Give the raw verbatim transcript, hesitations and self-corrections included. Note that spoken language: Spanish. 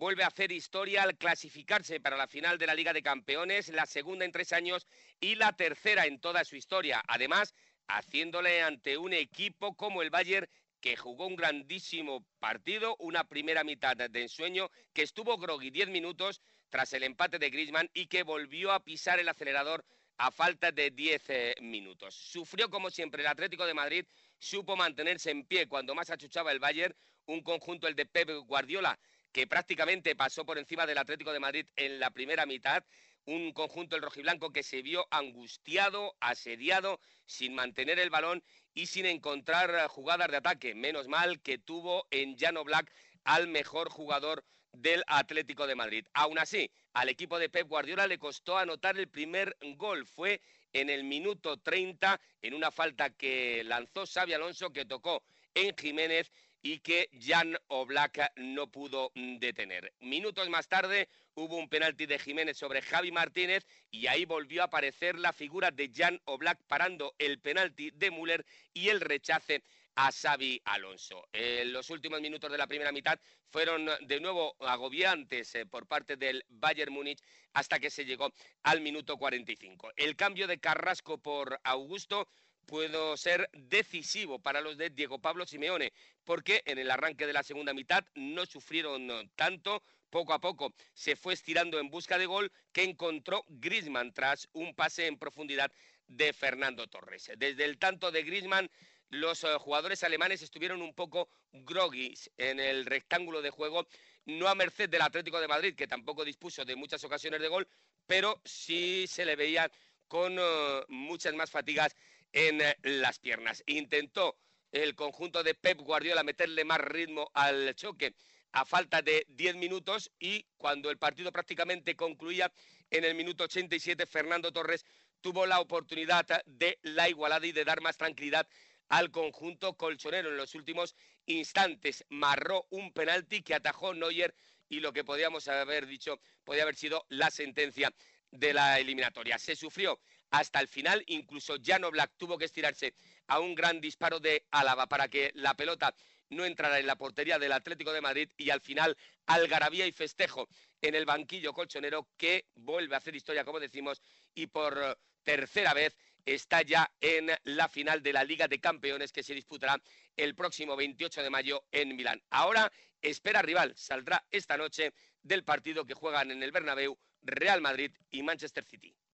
vuelve a hacer historia al clasificarse para la final de la Liga de Campeones, la segunda en tres años y la tercera en toda su historia. Además, haciéndole ante un equipo como el Bayern, que jugó un grandísimo partido, una primera mitad de ensueño, que estuvo grogui diez minutos tras el empate de Griezmann y que volvió a pisar el acelerador a falta de diez eh, minutos. Sufrió como siempre el Atlético de Madrid, supo mantenerse en pie cuando más achuchaba el Bayern, un conjunto, el de Pep Guardiola, que prácticamente pasó por encima del Atlético de Madrid en la primera mitad, un conjunto, el rojiblanco, que se vio angustiado, asediado, sin mantener el balón y sin encontrar jugadas de ataque. Menos mal que tuvo en Jan Oblak al mejor jugador del Atlético de Madrid. Aún así, al equipo de Pep Guardiola le costó anotar el primer gol. Fue en el minuto treinta, en una falta que lanzó Xabi Alonso, que tocó en Jiménez y que Jan Oblak no pudo detener. Minutos más tarde hubo un penalti de Jiménez sobre Javi Martínez y ahí volvió a aparecer la figura de Jan Oblak parando el penalti de Müller y el rechace a Xabi Alonso. En los últimos minutos de la primera mitad fueron de nuevo agobiantes eh, por parte del Bayern Múnich hasta que se llegó al minuto cuarenta y cinco. El cambio de Carrasco por Augusto pudo ser decisivo para los de Diego Pablo Simeone, porque en el arranque de la segunda mitad no sufrieron tanto. Poco a poco se fue estirando en busca de gol que encontró Griezmann tras un pase en profundidad de Fernando Torres. Desde el tanto de Griezmann, los uh, jugadores alemanes estuvieron un poco groggy en el rectángulo de juego, no a merced del Atlético de Madrid, que tampoco dispuso de muchas ocasiones de gol, pero sí se le veía con uh, muchas más fatigas en uh, las piernas. Intentó el conjunto de Pep Guardiola meterle más ritmo al choque a falta de diez minutos y cuando el partido prácticamente concluía en el minuto ochenta y siete, Fernando Torres tuvo la oportunidad de la igualada y de dar más tranquilidad al conjunto colchonero. En los últimos instantes marró un penalti que atajó Neuer y lo que podíamos haber dicho podía haber sido la sentencia de la eliminatoria. Se sufrió hasta el final, incluso Jan Oblak tuvo que estirarse a un gran disparo de Álava para que la pelota no entrara en la portería del Atlético de Madrid y al final algarabía y festejo en el banquillo colchonero, que vuelve a hacer historia, como decimos, y por tercera vez está ya en la final de la Liga de Campeones, que se disputará el próximo veintiocho de mayo en Milán. Ahora espera rival, saldrá esta noche del partido que juegan en el Bernabéu Real Madrid y Manchester City.